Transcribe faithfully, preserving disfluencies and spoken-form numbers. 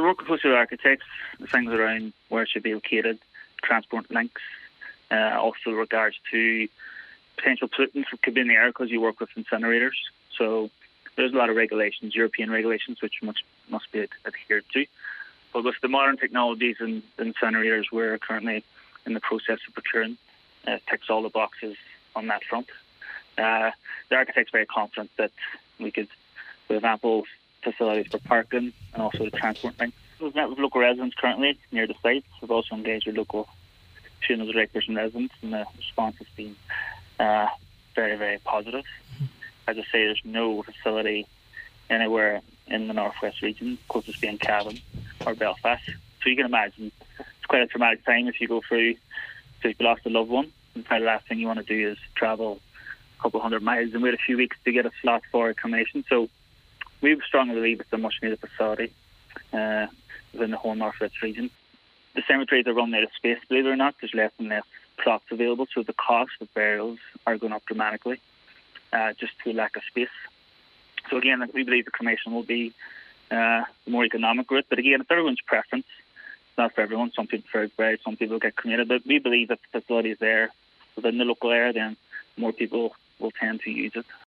working closely with architects, the things around where it should be located, transport links, uh, also regards to potential pollutants that could be in the air because you work with incinerators. So there's a lot of regulations, European regulations, which must, must be adhered to. But with the modern technologies and incinerators we're currently in the process of procuring, uh, ticks all the boxes on that front. Uh, the architect's very confident that we could, we have ample facilities for parking and also the transport links. We've met with local residents currently near the site. We've also engaged with local funeral directors and residents, and the response has been uh, very, very positive. As I say, there's no facility anywhere in the northwest region, closest being Cavan or Belfast. So you can imagine it's quite a traumatic time if you go through, if you've lost a loved one. And probably the last thing you want to do is travel a couple of hundred miles and wait a few weeks to get a slot for a cremation. So we strongly believe it's a much needed facility uh, within the whole northwest region. The cemeteries are running out of space, believe it or not. There's less and less plots available, so the cost of burials are going up dramatically uh, just through lack of space. So again, we believe the cremation will be uh, the more economic route. But again, it's everyone's preference. It's not for everyone. Some people prefer buried, some people get cremated. But we believe that the facility is there within the local area, then more people will tend to use it.